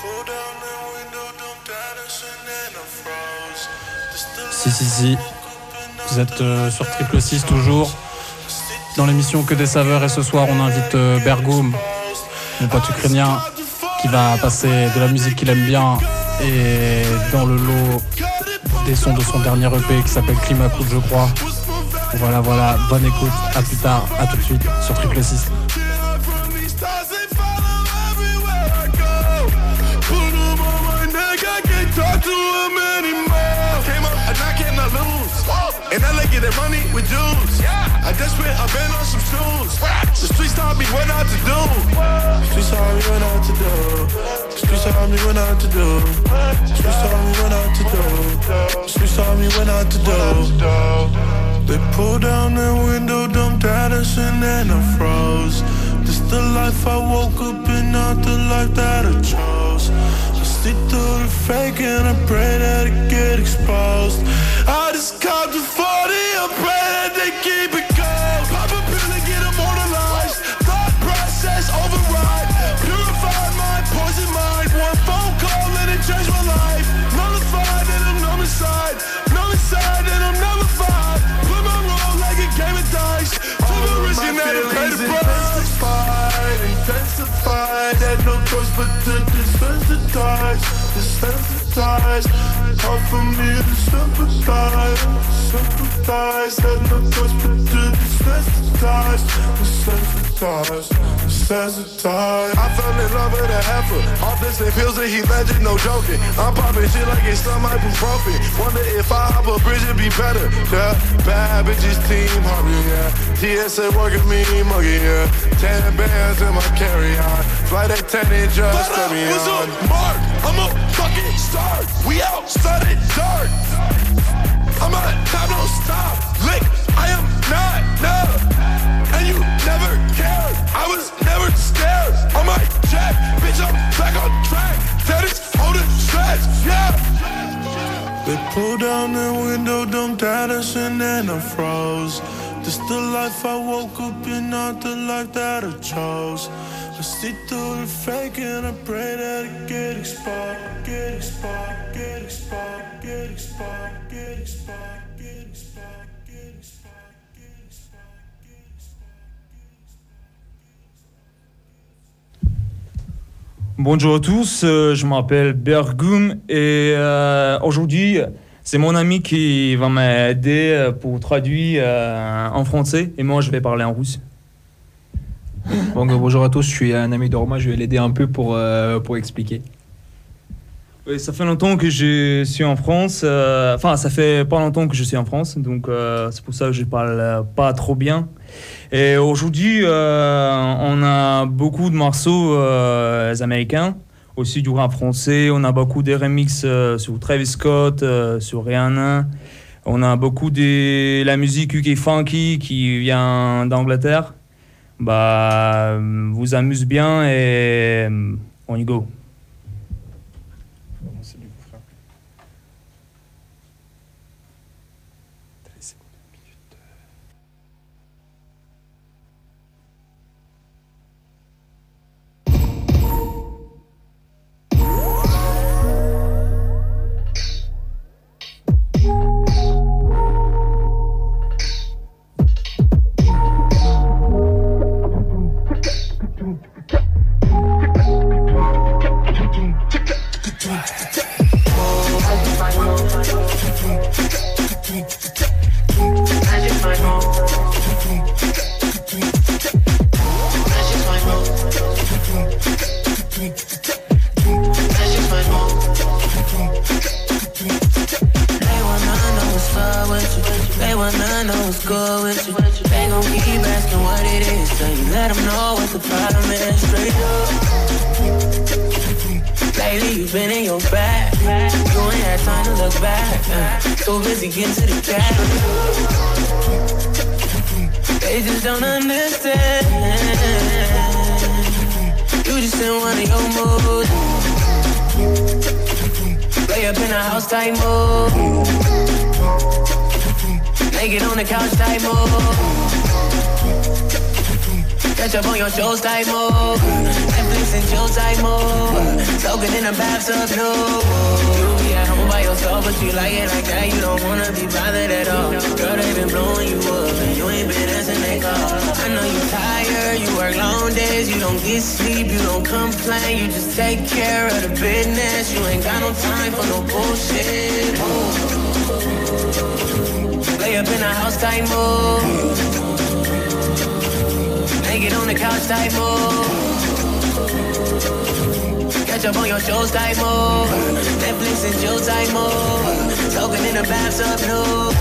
Si. Vous êtes sur Triple 6 toujours, dans l'émission Que des saveurs, et ce soir on invite Bergoum, mon pote ukrainien, qui va passer de la musique qu'il aime bien et dans le lot des sons de son dernier EP qui s'appelle Klimakout, je crois. Voilà, bonne écoute, à plus tard, à tout de suite sur Triple 6. And LA get that money with dudes. I desperate, I've been on some shoes. The streets taught me what not to do. The streets taught me what not to do. The streets taught me what not to do. The streets taught me what not to do. The streets taught me what not to do. They pulled down the window, dumped Addison, and I froze. This the life I woke up in, not the life that I chose. I see through the fake and I pray that it get exposed. I just copped a 40, I pray that they keep it cold. Pop a pill and get immortalized. Thought process override. Purified mind, poison mind. One phone call and it changed my life. Nullified and I'm numb inside. Numb inside and I'm nullified. Put my role like a game of dice. To the risk and that I pay the price. Intensified, had no choice but to desensitize. Desensitize. Hard for me to sympathize. Had no choice but to desensitize. Desensitize. I fell in love with a heifer. All this and pills and he legend, no joking. I'm popping shit like it's some ibuprofen. Wonder if I hop a bridge it'd be better. Yeah, bad bitches team hopping, yeah. TSA working me, mugging, yeah. 10 bands in my carry-on. Flight attendant just let me on. Mark, I'm a fucking star. We out, studded dark. I'm on top, don't stop. Lick, I am not, no. And you never cared. I was never scared. On my jack, bitch, I'm back on track. That is holding stretch, yeah. They pulled down the window, dumped Addison, and I froze. This the life I woke up in, not the life that I chose. I see through the fake and I pray that it get exposed. Get exposed, get exposed, get exposed, get exposed, get exposed, get exposed. Bonjour à tous, je m'appelle Bergoum et aujourd'hui c'est mon ami qui va m'aider pour traduire en français et moi je vais parler en russe. Bon, bonjour à tous, je suis un ami de Romain, je vais l'aider un peu pour expliquer. Oui, ça fait longtemps que je suis en France, enfin ça fait pas longtemps que je suis en France, donc c'est pour ça que je parle pas trop bien. Et aujourd'hui, on a beaucoup de morceaux américains, aussi du rap français, on a beaucoup de remixes sur Travis Scott, sur Rihanna, on a beaucoup de la musique UK funky qui vient d'Angleterre. Bah, vous amuse bien et on y go. Type move. Naked on the couch type move. Catch up on your shows type move. Netflix and chill type move. So soaking in the bathtub, no. You be at home by yourself, but you like it like that. You don't wanna be bothered at all. Girl, they been blowing you up, and you ain't been answering they call. I know you tired, you work long days, you don't get sleep, you don't complain, you just take care of the business. You ain't got no time for no bullshit. Lay up in a house type mode, naked on the couch type mode. Catch up on your shows type mode, Netflix and chill type mode, soaking in the bathtub, no.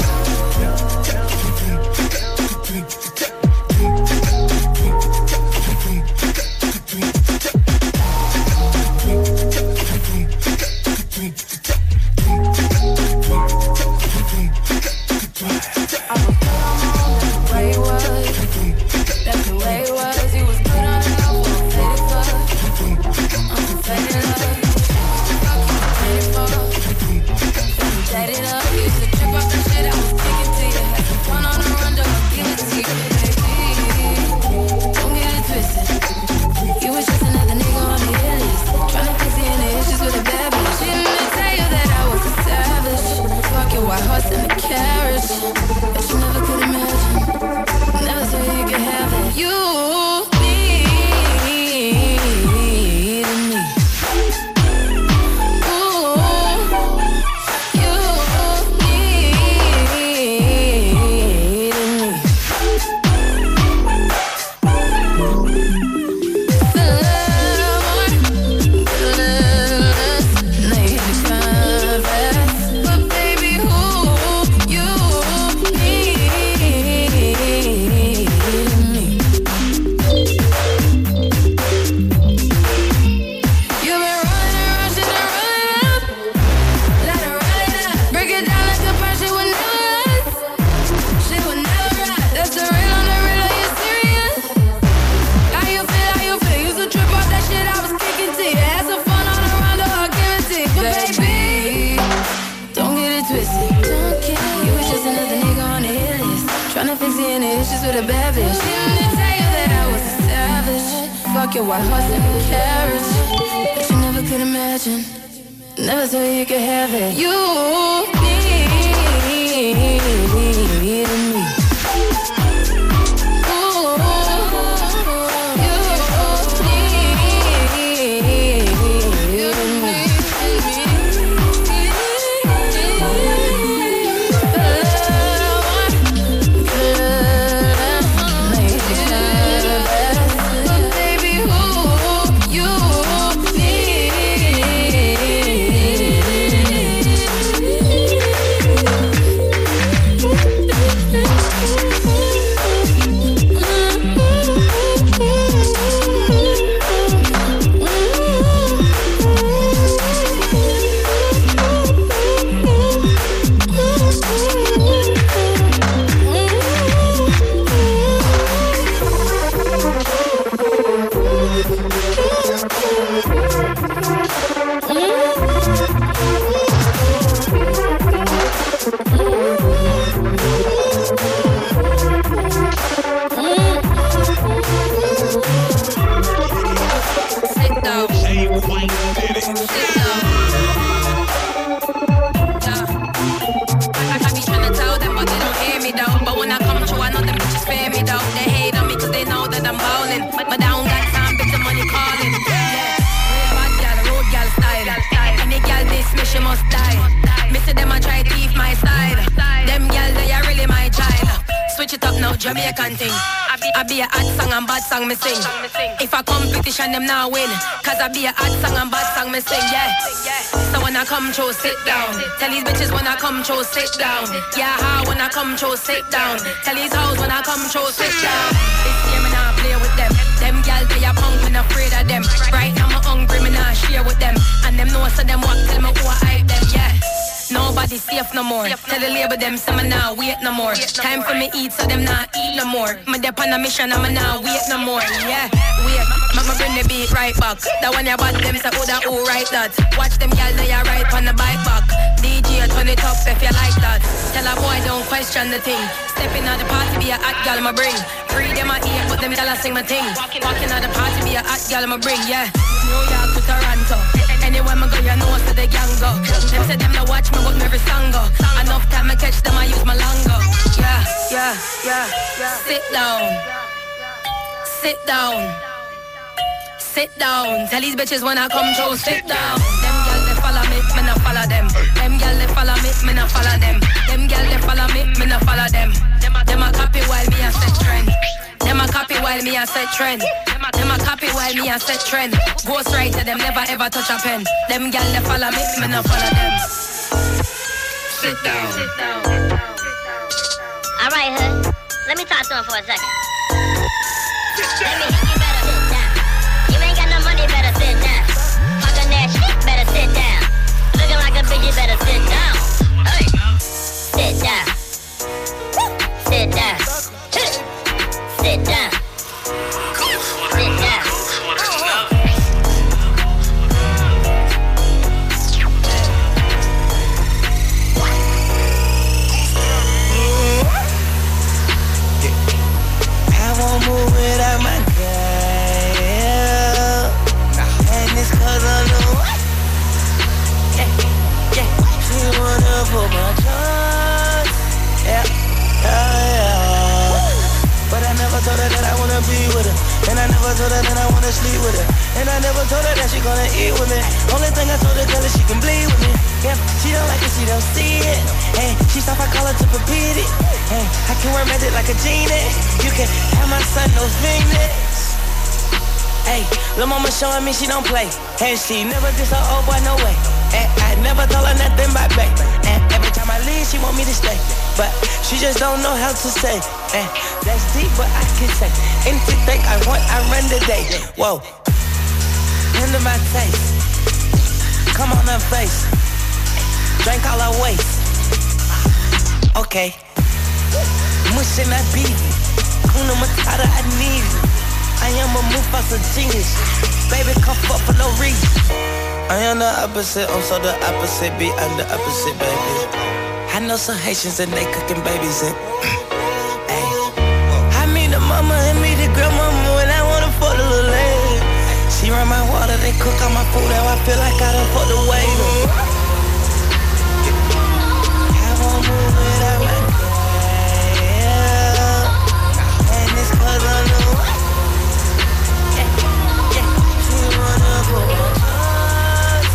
Jamaican thing. I be a hot song and bad song me sing. If a competition them now win, cause I be a hot song and bad song me sing, yeah. So when I come through, sit down. Tell these bitches when I come through, sit down. Yeah, how when I come through, sit down. Tell these hoes when I come through, sit down. This year me nah play with them. Them gal they a punk, me not afraid of them. Right now me hungry, me nah share with them. And them know so them walk till me who I hype them, yeah. Nobody safe no more. Tell the label them say me nah wait no more. Time for me eat so them nah eat no more. Me dep on a mission and me nah wait no more. Yeah, wait, mama bring the beat right back. That one you bad them say who right that. Watch them gyal they a ride on the bike back. DJ turn it up if you like that. Tell a boy don't question the thing. Stepping out the party be a hot gyal me bring. Free them a eat but them gyal a sing my thing. Walking out the party be a hot gyal me bring. Yeah, New York to Toronto. said them to watch me, but me every song go. Enough time I catch them, I use my lango. Yeah. Sit down. Sit down. Sit down. Tell these bitches when I come through, sit down. Them gyal they follow me, me not follow them. Them gyal they follow me, me not follow them. Them gyal they follow me, me not follow them. Them a copy while me a set trend. Them a copy while me a set trend. Them a copy while me a set trend. Ghost writer, them never ever touch a pen. Them gyal they follow me, me not follow them. Sit down. All right, hood. Let me talk to him for a second. Let me hit you better sit down. You ain't got no money, better sit down. Fucking that shit, better sit down. Looking like a bitch, you better sit down. Hey. Sit down. Sit down. Sit down. Sit down. I won't move without my girl. And it's cause I know. She wanna pull my trust. But I never told her that I wanna be with her. And I never told her that I wanna sleep with her. And I never told her that she gonna eat with me. Only thing I told her, girl, is she can bleed with me. Yeah, she don't like it, she don't see it. Hey, she stop, I call her to repeat it. Hey, I can wear magic like a genie. You can have my son, no Phoenix. Hey, lil' mama showing me she don't play. And she never gets her old boy, no way. And I never told her nothing but back. And every time I leave, she want me to stay. But she just don't know how to say. And that's deep, but I can say anything I want, I run the day. Whoa, into my taste. Come on her face. Drink all her waist. Okay. Mush and I beat it. Kuna Matata, I need it. I am a Mufasa genius. Baby, come fuck for no reason. I am the opposite, I'm so the opposite. Be I'm the opposite, baby. I know some Haitians and they cooking babies and hey. I meet the mama and meet the grandmama when I wanna fuck the little lady. She run my water, they cook all my food. Now I feel like I done fucked the waiter. I won't move without my girl. And it's cause I know. She wanna pull my trust.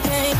pain.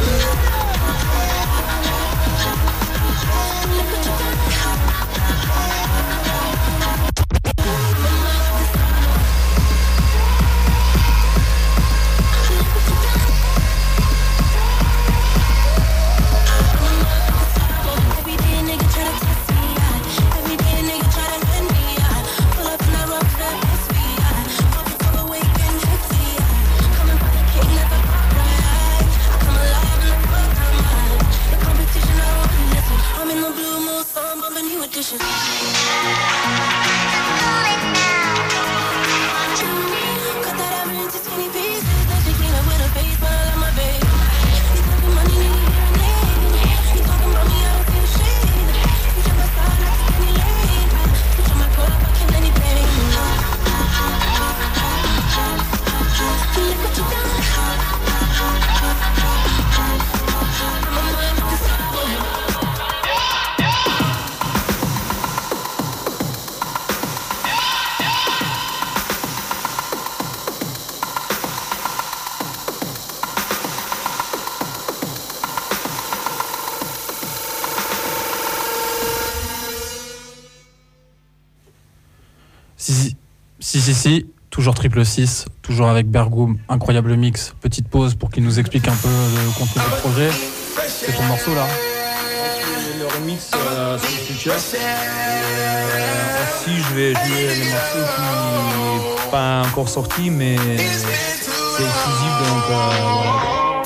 Si, toujours triple 6, toujours avec Bergoum, incroyable mix. Petite pause pour qu'il nous explique un peu le contenu du projet. C'est ton morceau là. Le remix sur le Future. Aussi, je vais jouer les morceaux qui n'est pas encore sortis, mais c'est exclusif, donc voilà.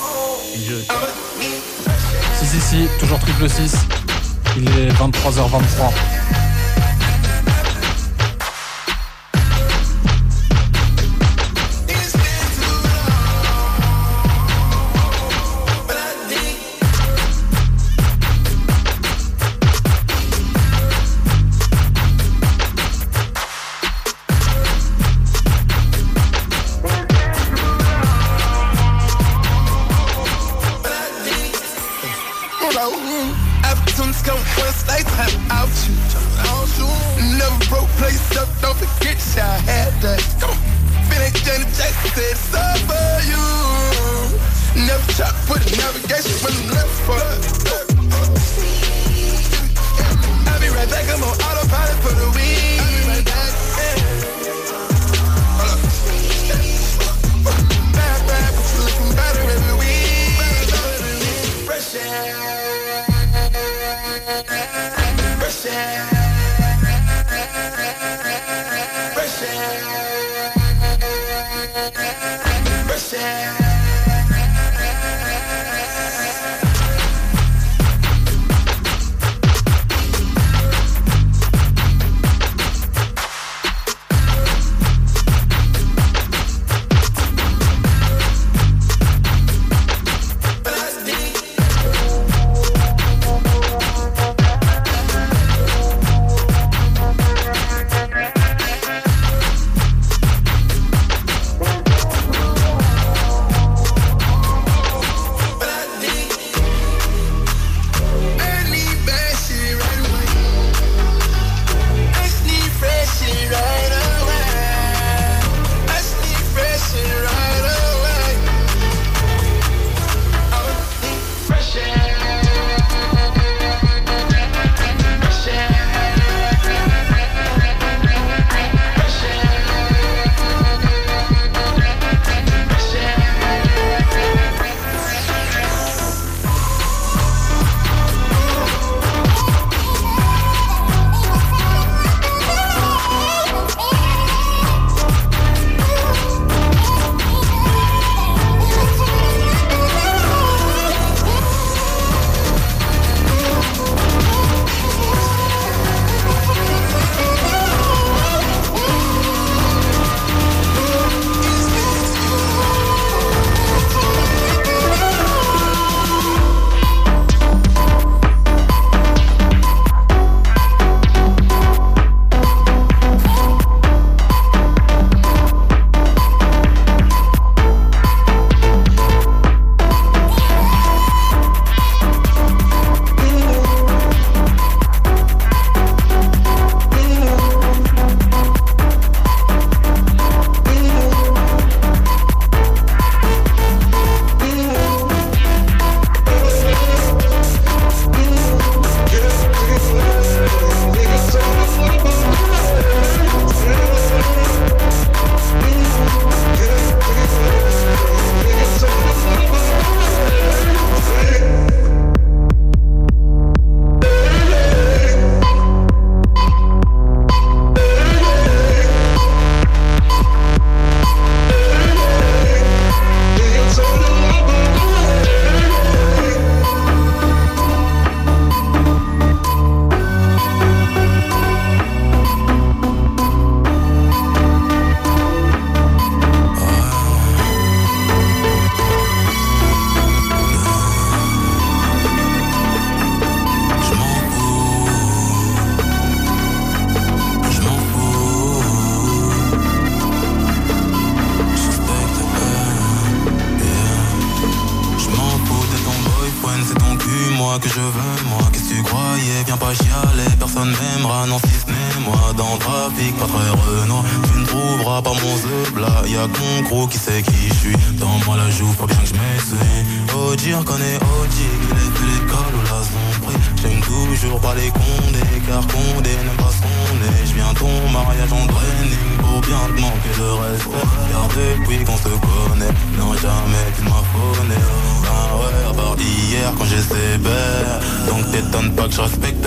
Si, toujours triple 6. Il est 23h23. moi que je veux, moi. Qu'est-ce que tu croyais? Viens pas chialer, personne m'aimera, non si ce n'est moi. Dans le trafic, pas très Renault. Tu ne trouveras pas mon zeubla. Y'a qu'on gros qui sait qui je suis. Dans moi la joue, faut bien que je m'essuie. OG, on connaît OG, qu'il ait fait l'école ou la zombrie. J'aime toujours pas les condés, car Condé n'aime pas ce qu'on est. Je viens ton mariage en training pour bien te manquer de respect. Car depuis qu'on se connaît, non jamais tu ne m'as phoné. Ah ouais, à part hier quand j'ai sévère. Donc t'étonnes pas que je respecte.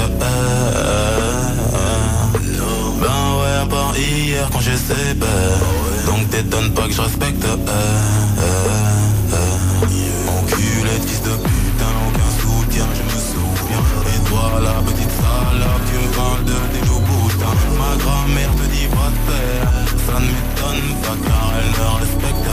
Ben ouais, à part hier quand j'ai sévère. Donc t'étonnes pas que je respecte. Enculé de fils de putain, aucun soutien, je me souviens. Et toi la petite salope, tu me parles de tes loups-boutins. Ma grand-mère te dit va te faire. Ça ne m'étonne pas car elle ne respecte.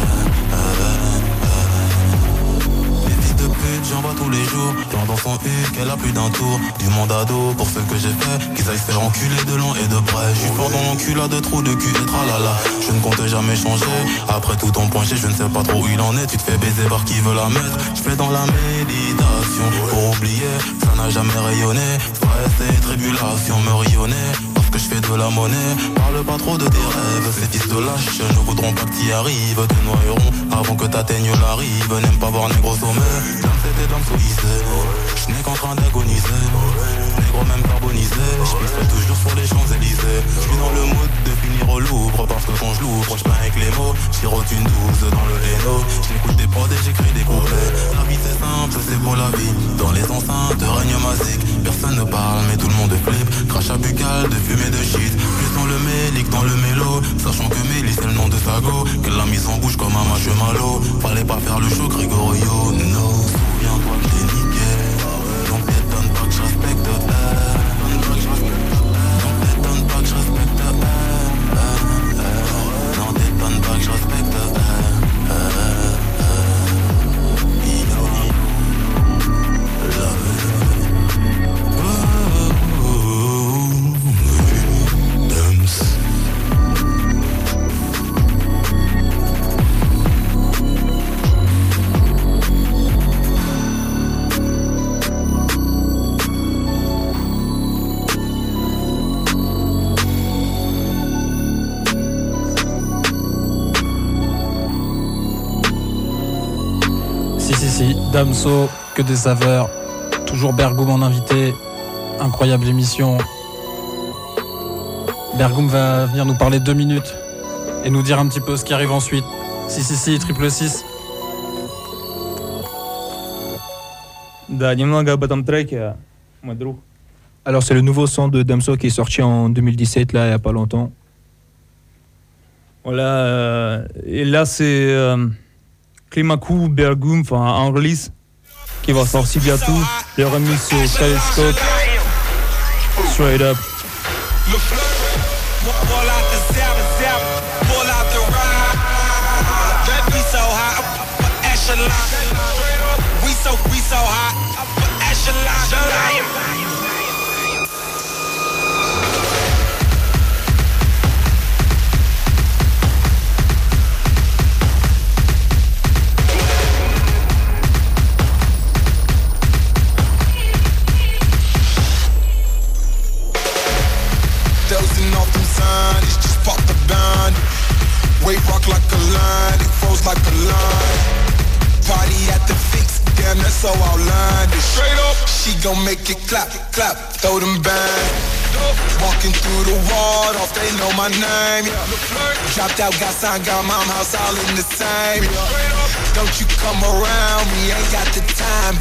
Les fils de pute, j'en vois tous les jours. Genre dans son huc, elle a plus d'un tour. Du monde ado pour ce que j'ai fait. Qu'ils aillent se faire enculer de loin et de près. Je suis fort dans l'enculade de trous de cul et tralala. Je ne compte jamais changer. Après tout ton point G, je ne sais pas trop où il en est. Tu te fais baiser par qui veut la mettre. Je fais dans la méditation. Pour oublier, ça n'a jamais rayonné. Stress et tribulation me rayonner. Parce que je fais de la monnaie. Parle pas trop de tes rêves. Ces fils de lâches ne voudront pas que t'y arrives. Te noieront avant que t'atteignes la rive. N'aime pas voir négro sommet. Comme c'était dans le sous-hissé. Je n'ai qu'en train d'agoniser. Négro même carbonisé. Je pisserai toujours sur les Champs-Élysées. Je suis dans le mood de finir au Louvre. Parce que quand je l'ouvre, je peins avec les mots. J'irote une 12 dans le Héno. J'écoute des prods et j'écris des couplets. La vie c'est simple, c'est pour la vie. Dans les enceintes règne magique. Personne ne parle mais tout le monde flippe. Crachat buccal de fumée de shit. Plus dans le mélique, dans le mélo. Sachant que Mélis c'est le nom de Sago. Qu'elle l'a mise en bouche comme un marshmallow. Fallait pas faire le show Gregorio, no. Souviens-toi que t'es niqué. Donc t'étonne pas que je respecte. Donc t'étonne pas que je respecte. Non t'étonne pas que je respecte. Si, Damso, que des saveurs. Toujours Bergoum en invité. Incroyable émission. Bergoum va venir nous parler 2 minutes et nous dire un petit peu ce qui arrive ensuite. Si, triple 6. Да, немного об этом треке, мой друг. Alors c'est le nouveau son de Damso qui est sorti en 2017, là, il n'y a pas longtemps. Voilà, et là c'est Climacool, Bergoum, enfin un release qui va sortir bientôt. Le remix sur Telescope, Straight Up. We so hot, dozing off them signs, just pop the band. Wave rock like a line, it froze like a line. Party at the Fix, damn that's so outlandish. Straight up, she gon' make it clap, clap, throw them bands. Walking through the wall, off they know my name. Dropped out, got signed, got mom house all in the same. Don't you come around me, ain't got the time.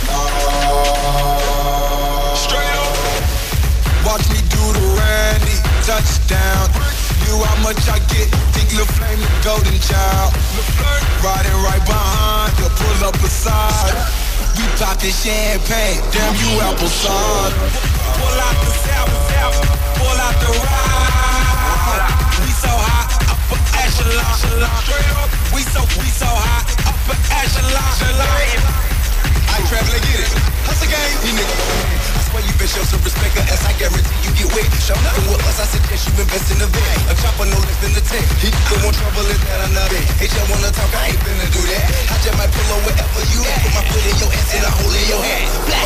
Straight up. Watch me do the Randy, touchdown. Knew how much I get, think Lil' Flame the golden child. Riding right behind, her, pull up beside. We poppin' champagne, damn you apple cider. Pull out the south, pull out the ride. We so hot, upper echelon. We so hot, upper echelon. I travel and get it, hustle game, you niggas. Where you been show some respect, as I guarantee you get wet. Show nothing with us, I suggest you invest in the vet. A chopper no less than the tech. He the one trouble is that I'm not it. Hey, y'all wanna talk, I ain't finna do that. I just might pull up wherever you at. Put my foot in your ass and a hole in your head.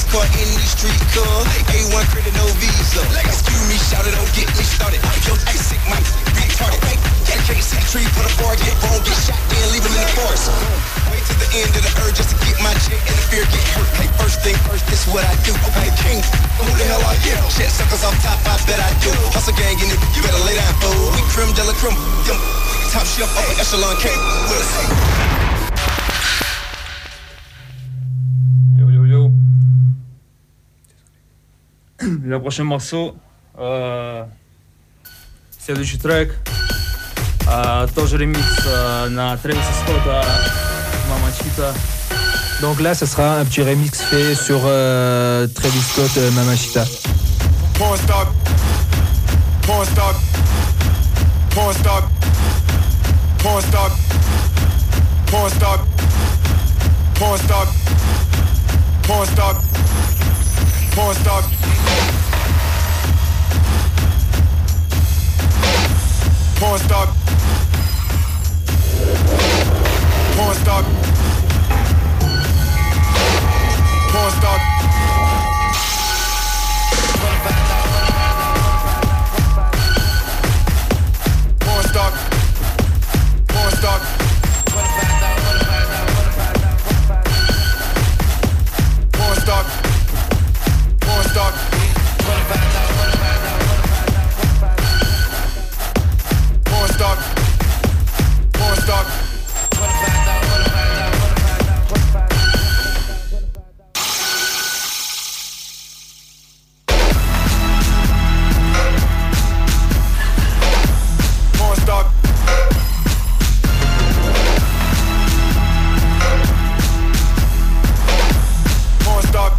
caught in these streets, cuz A1 credit, no visa. Excuse me, shout it, don't get me started. Yo, I sick, might be retarded. Can't see the tree, put a bar, get wrong, get shot, then leave him in the forest. Wait to the end of the urge just to get my check and the fear get hurt. Hey, first thing first, this is what I do. Okay, king, who the hell are you? Shit suckers off top, I bet I do. Hustle gang in it, you better lay down, fool. We creme de la creme, top shelf, upper echelon cake with us. Le prochain morceau, следующий трек, тоже ремикс на Трэвиса Скотта, Mamacita. Donc là, ce sera un petit remix fait sur Travis Scott, Mamacita. Porn stock, porn stock, porn stock, porn stock, porn stock, porn stock, porn stock, porn stock. Porn stock, porn stock, porn stock. Porn stock, porn stock. Porn stock, porn stock. Porn stock, porn stock. Porn stock. Porn stock.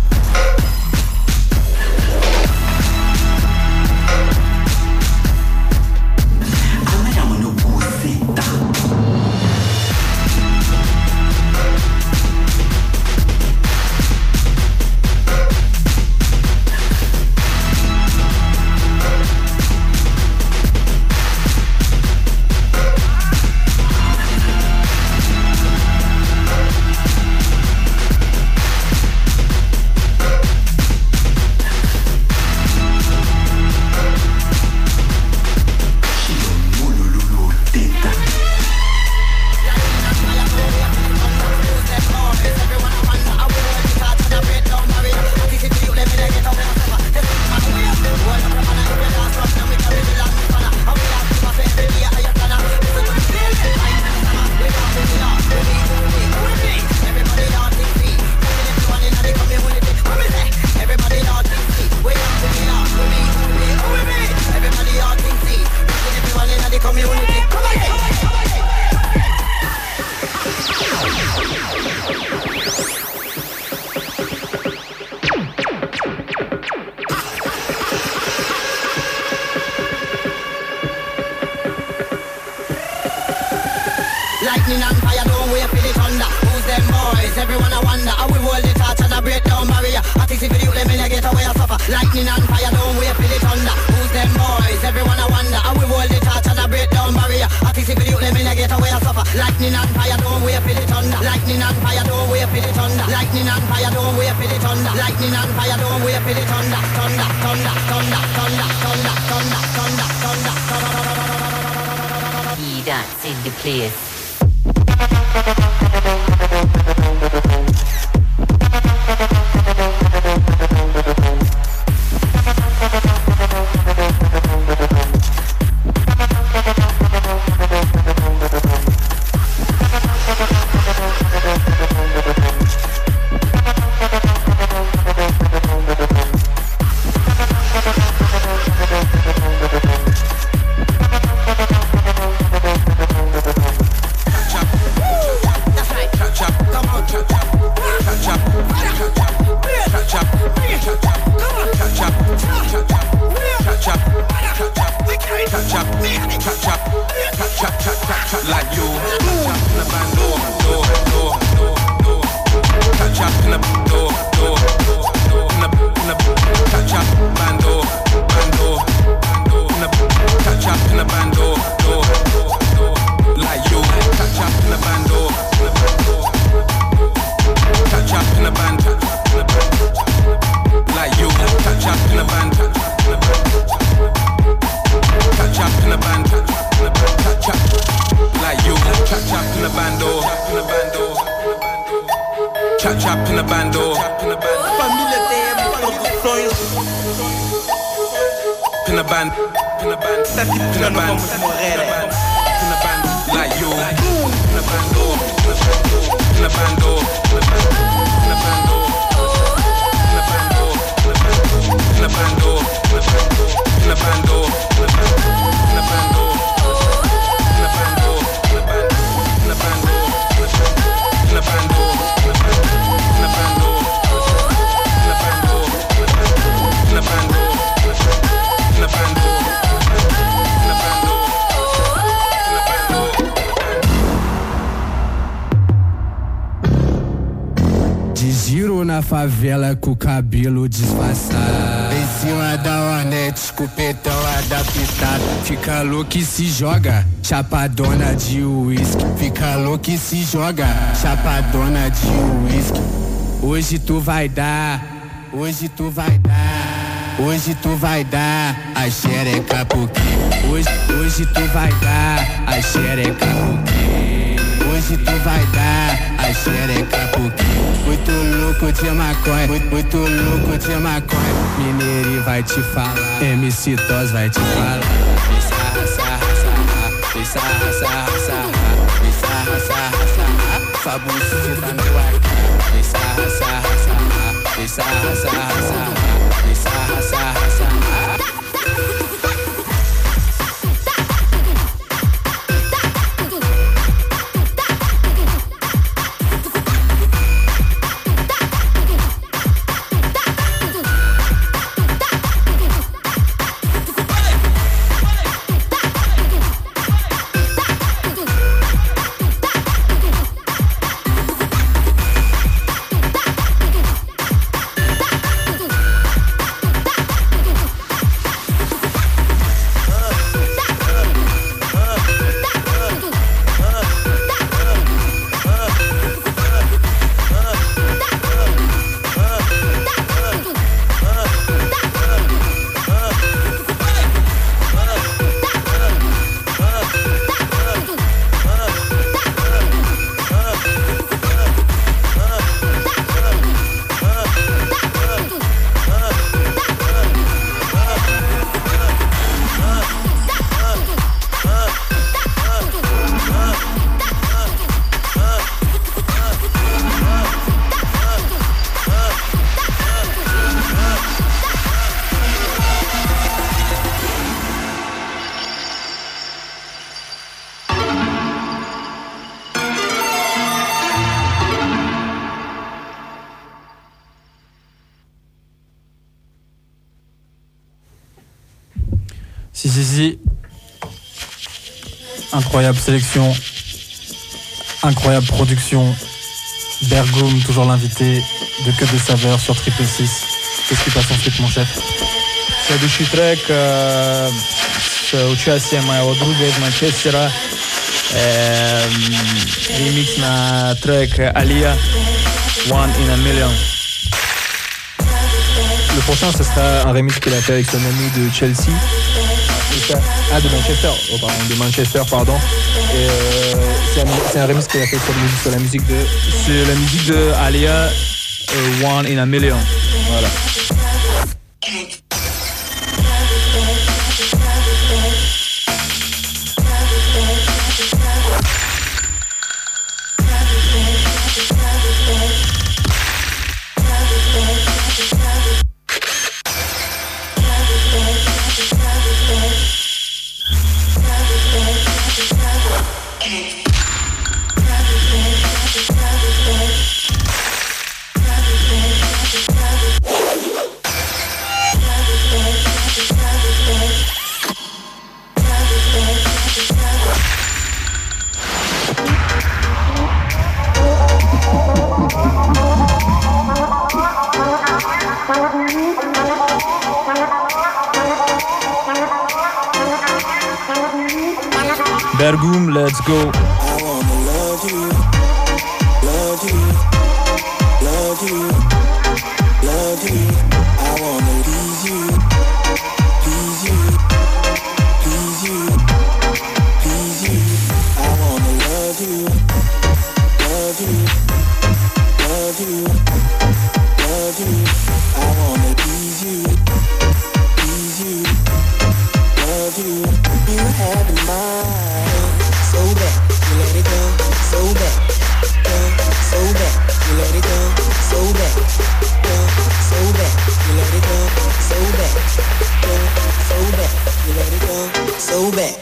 Lightning and fire, don't wait for the thunder. Who's them boys? Everyone I wonder. How we hold the torch and I break down barrier. I think if you let me get away, I suffer. Lightning and fire, don't wait for the thunder. Who's them boys? Everyone I wonder. How we hold the torch and I break down barrier. I think if you let me get away, I suffer. Lightning and fire, don't wait for the thunder. Lightning and fire, don't wait for the thunder. Lightning and fire, don't wait for the thunder. Lightning and fire, don't wait for the thunder. Thunder, thunder, thunder, thunder, thunder, thunder, thunder, thunder, thunder. That's in the place. Trap in the bando. Família tem produções. Pina band. Tá tipo pina band. Pina band. Like you. Pina bando. Pina bando. Pina bando. Pina bando. Pina bando. Pina bando. Pina bando. De giro na favela com o cabelo disfarçado, em cima da Hornet, com o petão adaptado. Fica louco e se joga, chapadona de uísque. Fica louco e se joga, chapadona de uísque. Hoje tu vai dar, hoje tu vai dar, hoje tu vai dar a xereca porque hoje tu vai dar a xereca porque hoje tu vai dar a xereca porque muito louco de maconha, muito louco de maconha. Mineiro vai te falar, MC Tos vai te falar. Sarra, sarra, sarra, sarra, sarra, sarra, sarra, sarra. Fabuloso, cê tá no ar. Sarra, sarra, sarra, sarra, sarra, sarra, sarra, sarra. Si. Incroyable sélection, incroyable production. Bergoum, toujours l'invité de Que des saveurs sur Triple 6. Qu'est-ce qui passe ensuite, mon chef? Следующий трек с участием моего друга из Манчестера. Ремикс на трек Alia, One in a Million. Le prochain, ce sera un remix qu'il a fait avec son ami de Chelsea. De Manchester, pardon. Et c'est un remix qu'il a fait sur la musique de... C'est la musique de Alia, One in a Million. Voilà. Bergoum, let's go. I wanna love you, love you, love you, love you. I wanna please you, please you, please you, please you. I wanna love you, So back, you let it go, so back.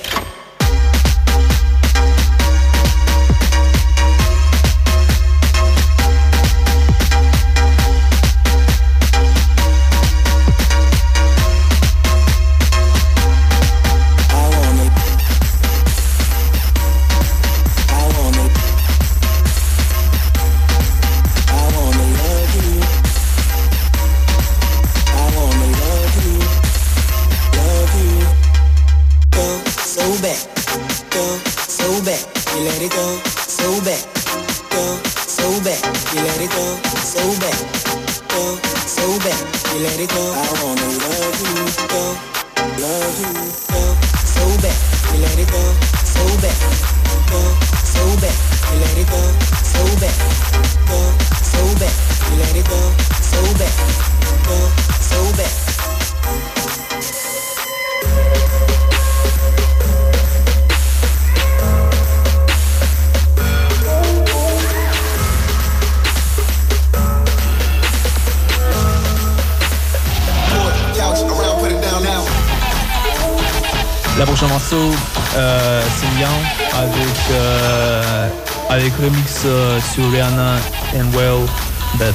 La prochaine morceau, c'est bien avec remix sur Rihanna and Well Beth.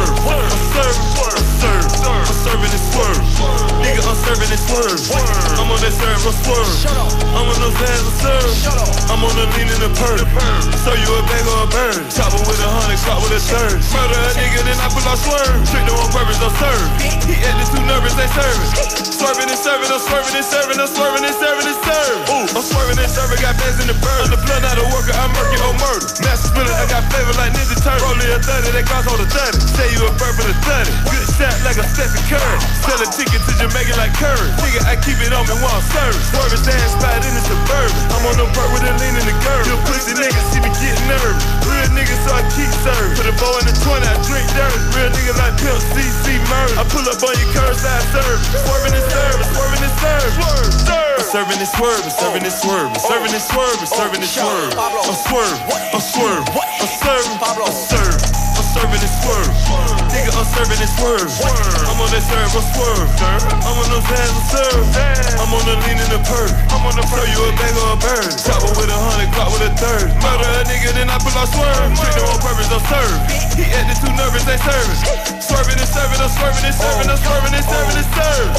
I'm serving and swerve. Nigga, I'm serving and swerve. I'm a on that cerebral swerve. I'm on those hands of serve. I'm on the lean in the perk. So you a bag or a bird. Chopper with 100, caught with a third. Murder a nigga, then I pull out swerve. Trick them on purpose, don't serve. He acting too nervous, they serving. Swerving and serving, I'm swerving and serving, I'm swerving and serving and serve. I'm swerving and serving, got bags in the bird. The blood out of worker, I'm murky or murder. Master spiller, I got flavor like Ninja Turtle. Rolling a 30, they cost all the 30. Say you a bird for the 30. Good shot like a Stephen Curry. Sell a ticket to Jamaica like Curry. Nigga, I keep it on me while I'm serving. Swerving stand spot in the suburban. I'm on the bird with a lean in the girl. You pussy niggas see me getting nervous. Real niggas, so I keep serving. Put a bow in the 20, I drink dirty. Real nigga like Pimp CC murder. I pull up on your curb side serve. Swerving and serve, swerving and serve. I'm serving and swerve, I'm serving and swerve. I'm serving and swerve, I'm serving and swerve. I'm swerve, I'm swerve. I'm serving, I'm serve. I'm serving and swerve. Nigga, I'm serving and swerve. I'm on that serve, I'm swerve. I'm on those hands, I'm serve. I'm on the lean in the perk. I'm on the so you a bag or a bird. Chopper with 100, caught with a third. Murder a nigga, then I pull out swerve. Trick them on purpose, don't serve. He acting too nervous, they serving. Swerving and serving, I'm swerving and serving, I'm swerving and serving and serve.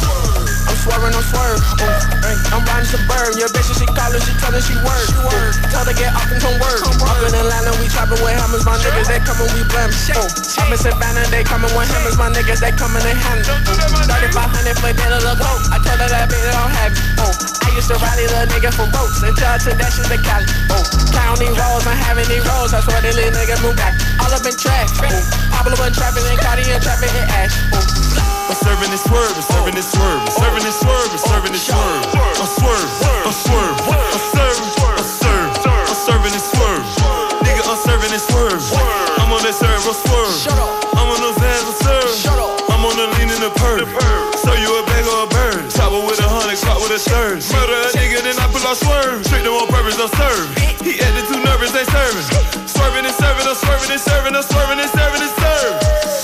I'm swerving, I'm swerve. I'm riding suburban. Your bitch, she callin', she tellin' she work. Tell her get off and come work. Up in Atlanta, we choppin' with hammers. My niggas, they comin', we blam. Up in Savannah, they comin' with hammers. My niggas, they comin', they handle. 3500 for dinner, look ho. I told her that bitch, they don't have it. I used to rally little nigga for ropes until I took that shit to Cali. Counting rolls, I'm having these rolls. I swear they little niggas move back. All up in trash. Pablo and trapping and Cardi and trapping and ash. I'm serving and swerve, I'm serving and swerve. I'm serving and swerve, I'm serving and swerve. I'm swerve, I'm swerve. I'm serving, I'm serve. I'm serving and swerve. Nigga, I'm serving and swerve. I'm on that serve, I'm swerve. I'm on those hands, I'm serve. I'm on the lean in the perk. So you a bag or a bird. Chopper with 100, caught with a third. Murder a nigga, then I pull out swerve. Trick them on purpose, don't serve. He acting too nervous, they serving. Swerving and serving, I'm swerving and serving, I'm swerving and serving and serve.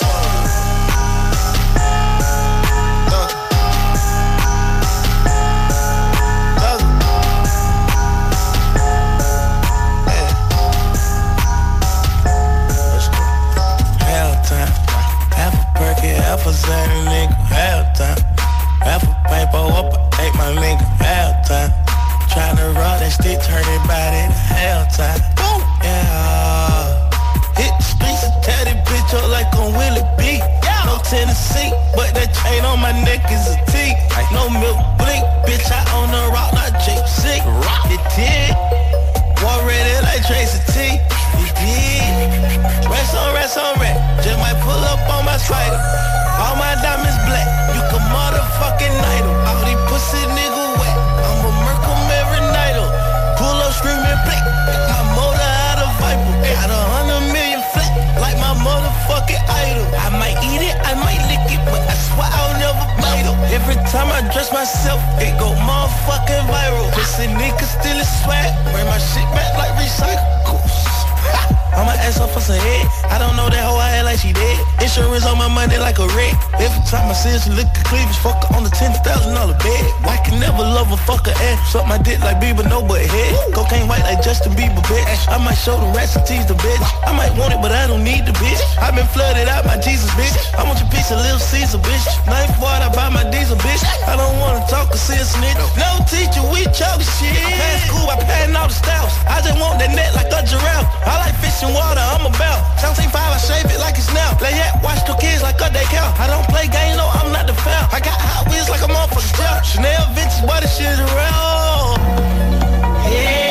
Half a Zany nigga, half time. Half a paper up, ate my nigga, half time. Tryna rock that stick, turn it body to half time. Boom, yeah. Hit the streets and tear that bitch up like on Willie B. No Tennessee, but that chain on my neck is a T. No milk blink, bitch, I own the rock, not Jake Sick. Rock it, T. War ready like Tracy T. You did. Rest on rat. Just might pull up on my spider. All my diamonds black. You can motherfucking night em. All these pussy nigga wet. I'ma murk 'em every night em. Pull up screaming blick. My motor out of Viper. Got 100 million flat. Like my motherfucking idol. I might eat it, I might lick it, but I swear I'll never bite em. Every time I dress myself, it go motherfucking viral. Pussy nigga still is swag. Bring my shit back like recycle. I'ma ask her for some head. I don't know that hoe I had like she dead. Insurance on my money like a red. Every time I see her, she look at cleavage. Fuck her on the $10,000 bed. I can never love a fucker ass. Suck my dick like Bieber, no but head. Cocaine white like Justin Bieber, bitch. I might show the rats and tease the bitch. I might want it, but I don't need the bitch. I been flooded out my Jesus, bitch. I want your piece of Little Caesar, bitch. Knife wide, I buy my diesel, bitch. I don't wanna talk or see a snitch. No teacher, we choke shit. I passed school, I passed all the styles. I just want that net like a giraffe. I like fishing water, I'm about 17.5, I shave it like it's now. Lay yeah, watch the kids like a day count. I don't play games, no, I'm not the foul. I got Hot Wheels like a motherfucking scout. Chanel vintage, boy, this shit is real. Yeah.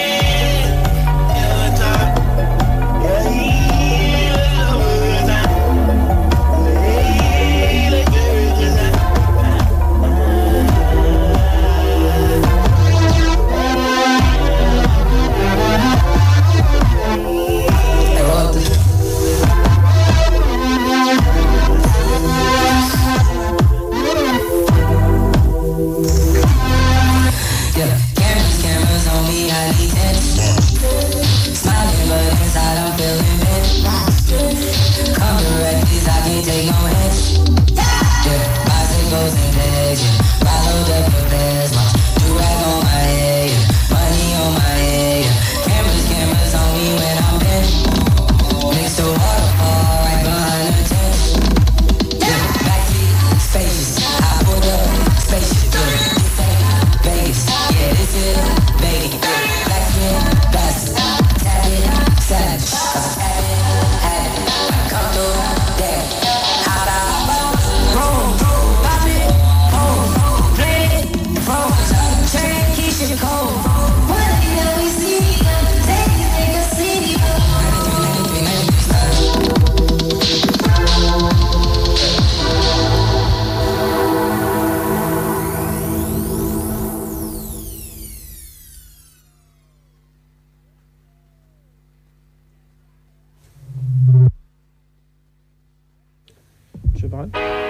parler?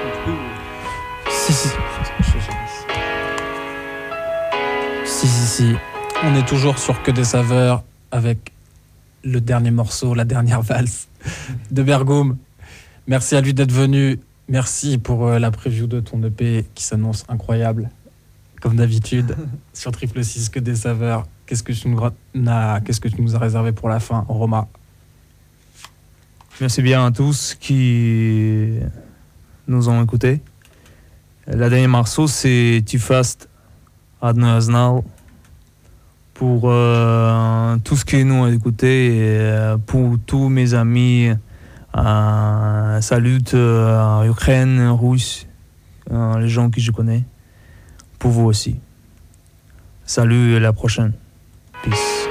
Si. On est toujours sur Que des saveurs avec le dernier morceau, la dernière valse de Bergoum. Merci à lui d'être venu. Merci pour la preview de ton EP qui s'annonce incroyable. Comme d'habitude, sur Triple 6, Que des saveurs. Qu'est-ce que tu nous as réservé pour la fin, Roma? Merci bien à tous qui nous ont écoutés. La dernière morceau, c'est Too Fast, Одно я знал. Pour tout ce que nous avons écouté et pour tous mes amis, salut Ukraine, Russe, les gens que je connais, pour vous aussi. Salut et à la prochaine. Peace.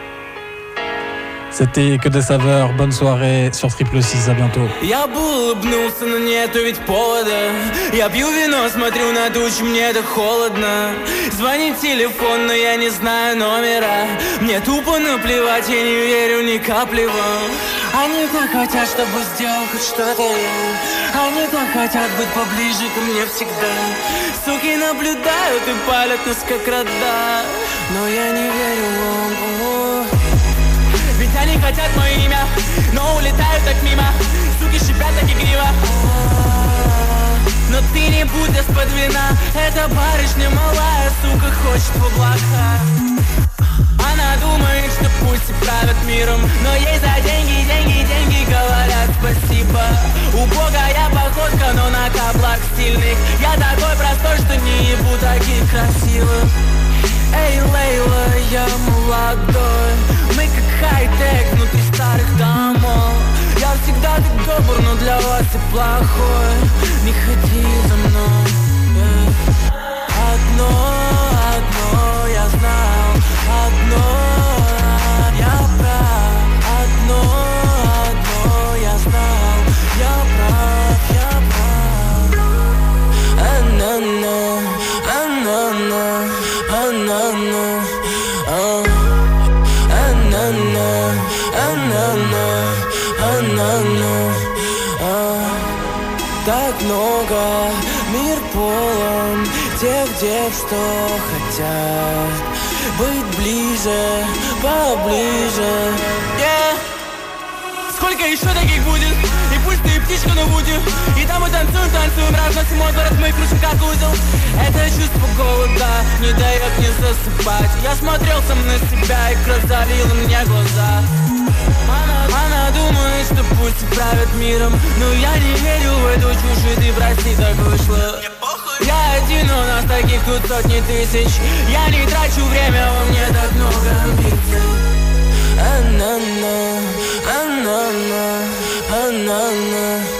C'était Que des saveurs, bonne soirée sur Triple 6, à bientôt. Я бы улыбнулся, но нету ведь повода. Я пью вино, смотрю на тучи, мне так холодно. Звонит телефон, но я не знаю номера. Мне тупо наплевать, я не верю ни капли вам. Они так хотят, чтобы сделал хоть что-то я. Они так хотят быть поближе ко мне всегда. Суки наблюдают и палят нас как рода. Но я не верю вам. Ведь они хотят мое имя, но улетают так мимо. Суки шипят так игриво. Но ты не будь из-под вина. Эта барышня малая, сука, хочет в облака. Она думает, что пусть правят миром, но ей за деньги говорят спасибо. Убогая походка, но на каблах стильных. Я такой простой, что не ебу таких красивых. Эй, Лейла, я молодой. Мы как хай-тек внутри старых домов. Я всегда так добр, но для вас и плохой. Не ходи за мной. Одно я знал. Одно я прав. Одно я знал. Я прав. Так много, мир полон тех дев, что хотят быть ближе, поближе. Сколько еще таких будет? И пусть ты птичка, но будем. И там мы танцуем, разносим мой город, мы кружим как узел. Это чувство голода не дает мне засыпать. Я смотрел сам на себя, и кровь залила мне глаза. Она думает, что пусть правят миром, но я не верю в эту чушь, и ты прости, так вышло. Я один, у нас таких тут сотни тысяч. Я не трачу время, во мне так много амбиций. Анана.